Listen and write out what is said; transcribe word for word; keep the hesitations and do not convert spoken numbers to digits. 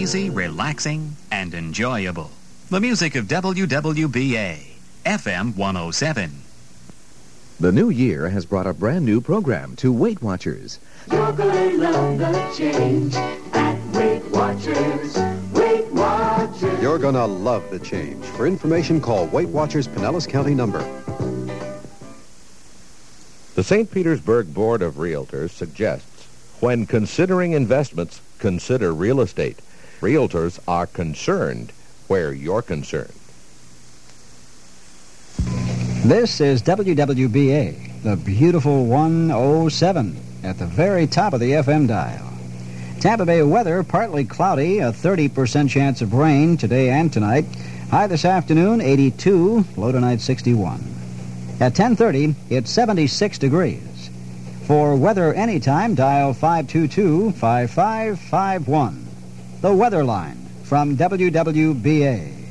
easy, relaxing, and enjoyable. The music of W W B A, F M one oh seven. The new year has brought a brand new program to Weight Watchers. You're gonna love the change at Weight Watchers. Weight Watchers. You're gonna love the change. For information, call Weight Watchers Pinellas County number. The Saint Petersburg Board of Realtors suggests when considering investments, consider real estate. Realtors are concerned where you're concerned. This is W W B A, the beautiful one oh seven, at the very top of the F M dial. Tampa Bay weather, partly cloudy, a thirty percent chance of rain today and tonight. High this afternoon, eighty-two, low tonight, sixty-one. At ten thirty, it's seventy-six degrees. For weather anytime, dial five two two, five five five one. The Weather Line from W W B A.